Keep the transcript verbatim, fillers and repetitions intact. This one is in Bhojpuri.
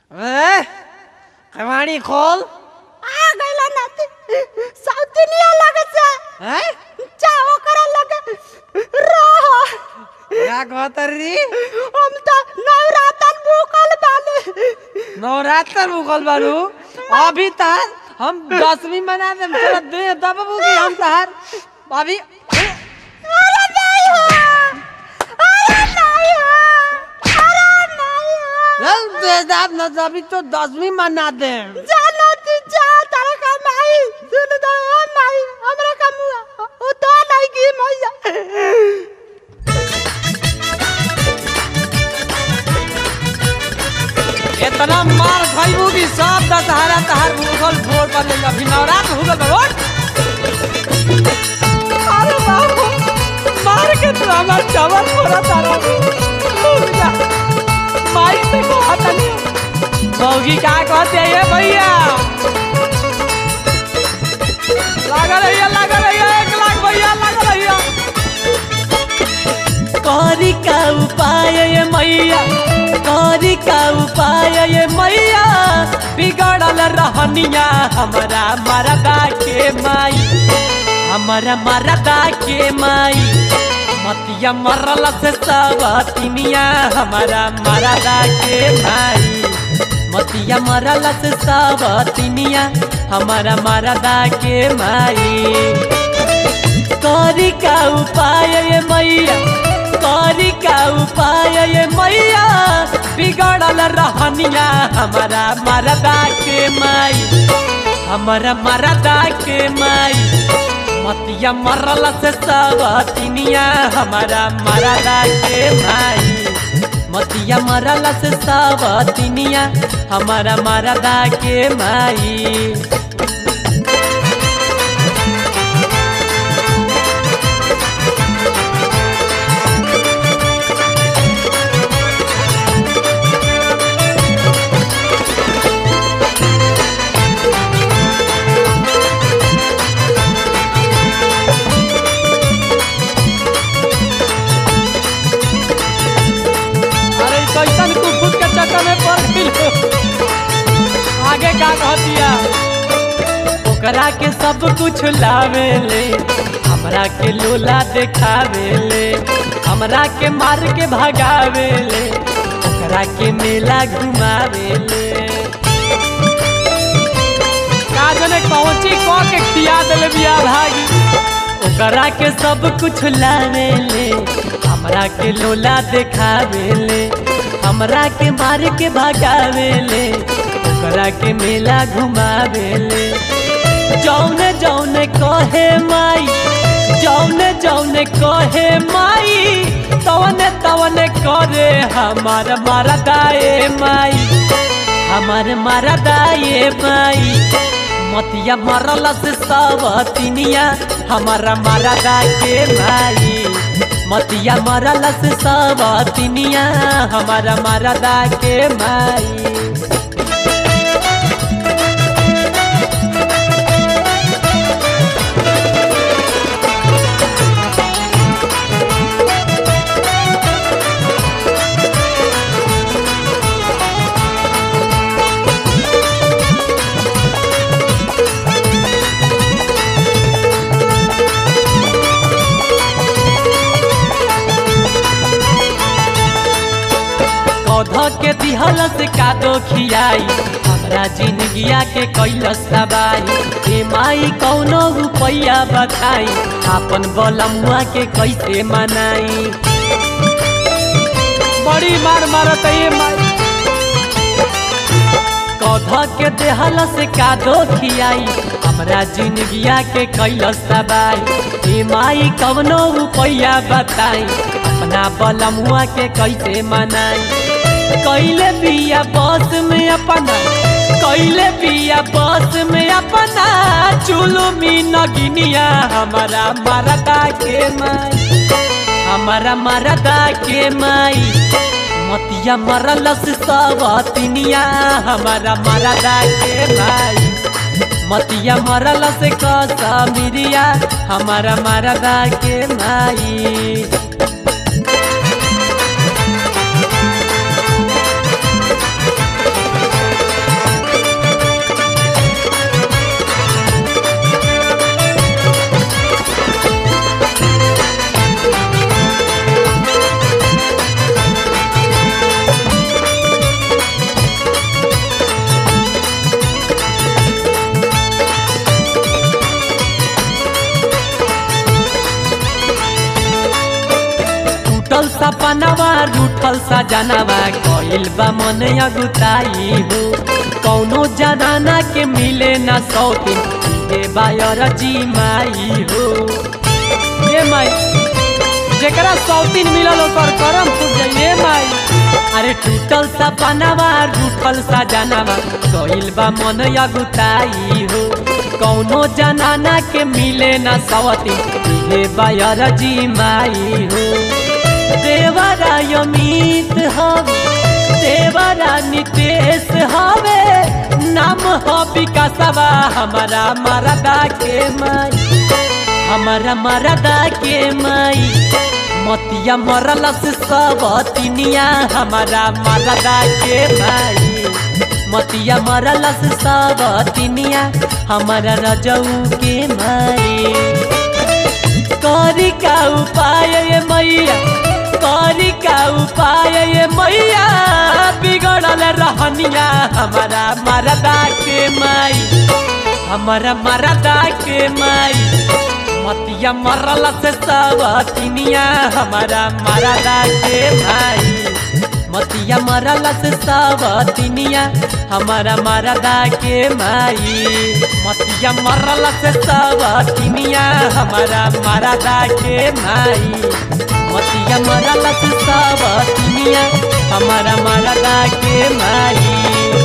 ए, कमानी खोल। आ गइला नाती साउथनिया लगे से हैं? चाहो करे लगे रहो। क्या कहतरी? हम तो नवरातन भूखल बानी। नवरात्र भूखल बारू? अभी तक हम दसवीं मना दे तेरा दे दबबू की हम तहार अभी अरे नहीं हो, अरे नहीं हो, अरे नहीं हो। चल दे दाब न अभी तो दसवीं मना दे। जानो तू जा तारे का माई सुन दो ए माई हमरा का मुआ ओ तो नहीं की मैया। इतना मार खाइबू की सब दशहरा तहार भूखल भोर पर ले अभी नवरात्र भूखल बरोड। अरे बाबू मार के तू हमार चावल फोड़ा तारा रुक जा माई से को हटा नहीं मौगी का कहते हैं भैया लगा रहिया लगा रहिया एक लाख भैया लगा रहिया कौरी का उपाय ये मैया कौरी का उपाय ये मैया बिगड़ल रहनिया हमारा मरदा के माई हमारा मरदा के माई मतिया मरल से सब तिनिया हमारा मरदा के माई मतिया मरल से सब तिनिया हमारा मरदा के माई कौरी का उपाय ये मैया कौरी का उपाय ये मैया बिगड़ल रहनिया हमारा मरदा के माई हमारा मरदा के माई मतिया मरल से सब तिनिया हमारा मरदा के माई मतिया मरल से सब तिनिया हमारा मरदा के माई कैसन तू खुद के चक्कर में पड़ गई आगे का कहतिया ओकरा के सब कुछ लावे ले हमरा के लोला देखावे ले हमरा के मार के भगावे ले ओकरा के मेला घुमावे ले का जने पहुंची को के खिया देले बिया भागी ओकरा के सब कुछ लावे ले हमरा के लोला देखावे ले हमरा के मार के भगावे ले ओकरा के मेला घुमावे ले जौने जौने कहे माई जौने जौने कहे माई तवने तवने करे हमार मरदा ए माई हमार मरदा ए माई मतिया मरल से सब तिनिया हमारा मरदा के माई मतिया मरल से सब तिनिया हमारा मरदा के माई पौधा के दिहल से कादो खियाई हमरा जिंदगिया के कैलस दबाई ए माई कौनो रुपैया बताई अपन बलमुआ के कैसे मनाई बड़ी मार मारत ये माई पौधा के दिहल से कादो खियाई हमरा जिंदगिया के कैलस दबाई ए माई कौनो रुपैया बताई अपना बलमुआ के कैसे मनाई कैले बिया बस में अपना कैले बिया बस में अपना चुलू मी नगिनिया हमारा मरदा के माई हमारा मरदा के माई मतिया मरल से सब तिनिया हमारा मरदा के माई मतिया मरल से कसमिरिया हमारा मरदा के माई सपनावा रूठल सजनावा कइल बा मन अगुताई हो कौनो जनाना के मिले न सौतीन के बायर जी माई हो ये माई जेकरा सौतीन मिलल ओकर करम फूट जाइए माई। अरे टूटल सपनावा रूठल सजनावा कइल बा मन अगुताई हो कौनो जनाना के मिले न सौतीन के बायर जी माई हो। देवरा अमित हवे देवरा नितेश हवे नाम हो विकासवा हमारा मरदा के माई हमारा मरदा के माई मतिया मरल से सब तिनिया हमारा मरदा के माई मतिया मरल से सब तिनिया हमारा रजऊ के माई। करी का उपाय ये मैया करी का उपाय ये मैया बिगड़ल रहनिया हमारा मरदा के माई हमारा मरदा के माई मतिया मरल से सब तिनिया हमारा मरदा के भाई मतिया मरल से सब तिनिया हमारा मरदा के माई मतिया मरल से सब तिनिया हमारा मरदा के माई मतिया मरल से सब तिनिया हमारा मरदा के माई।